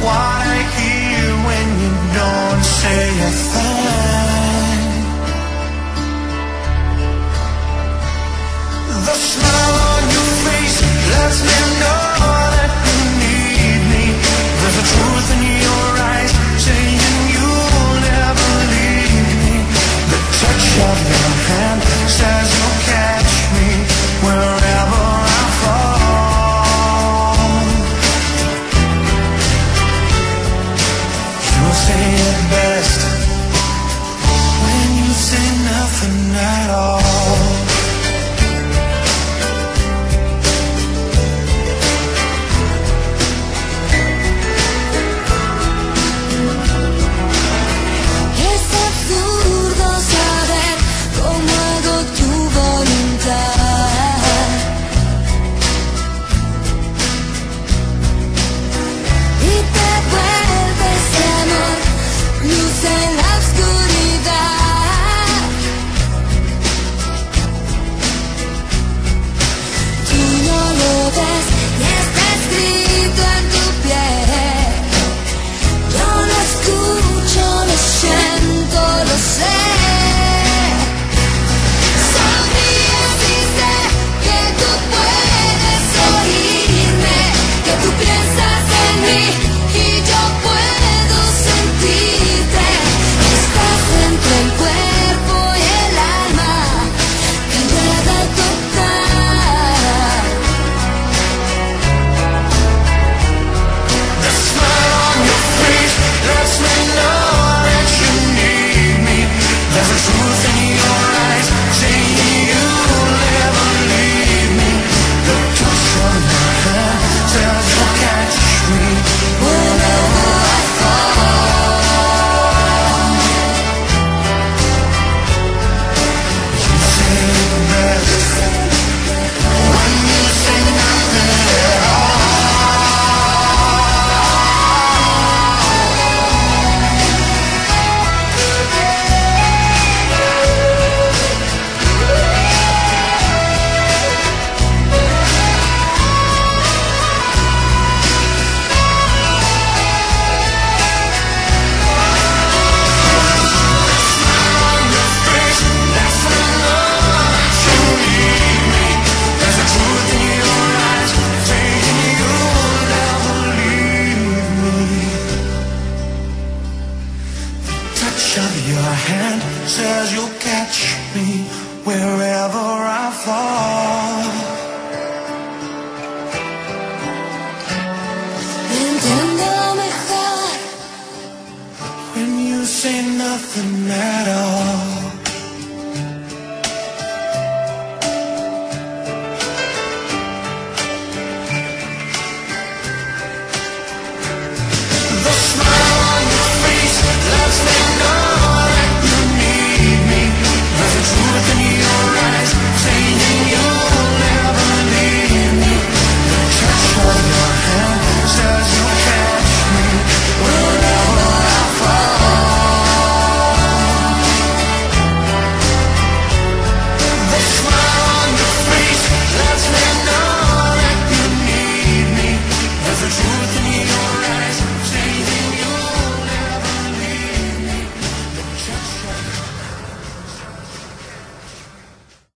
what I hear when you don't say a thing. The smile on your face lets me know that you need me. There's a truth in your eyes saying you'll never leave me. The touch of your hand says you'll catch me wherever I fall. You'll say it best when you say nothing at all. Entiendo mejor when you say nothing at all.